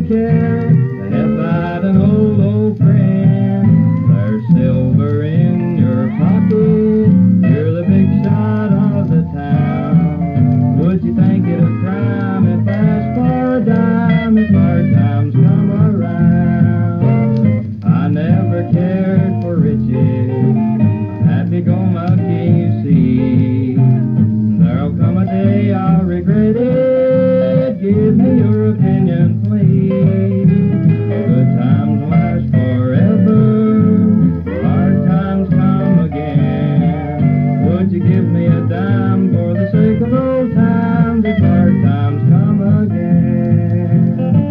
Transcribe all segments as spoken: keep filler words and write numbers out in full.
you care to help out an old, old friend? There's silver in your pocket, you're the big shot of the town. Would you think it a crime if I asked for a dime if hard times come around? I never cared for riches, a happy-go-lucky, you see. There'll come a day I'll regret it. Give me your opinion, please. Good times last forever, hard times come again. Would you give me a dime for the sake of old times if hard times come again?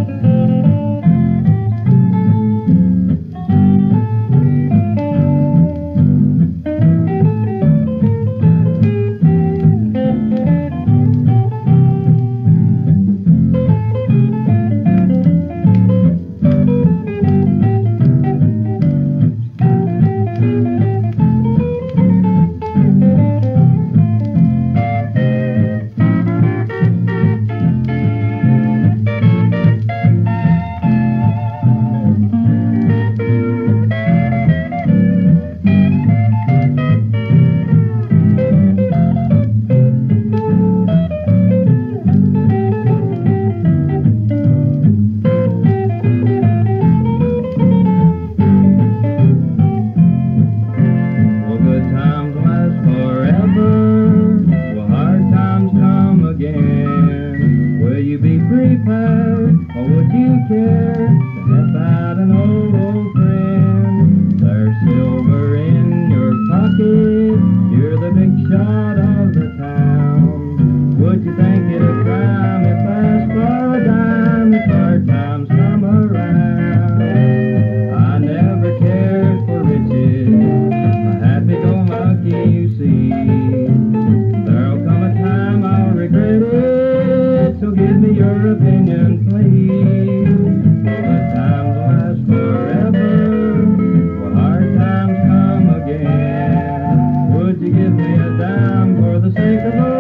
Or would you care to help out an old, old friend? There's silver in your pocket, you're the big shot of the town. Would you think it a crime if I asked for a dime if hard times come around? I never cared for riches, a happy-go-lucky, you see. There'll come a time I'll regret it, so give me your opinion, please. Good times last forever, will hard times come again? Would you give me a dime for the sake of a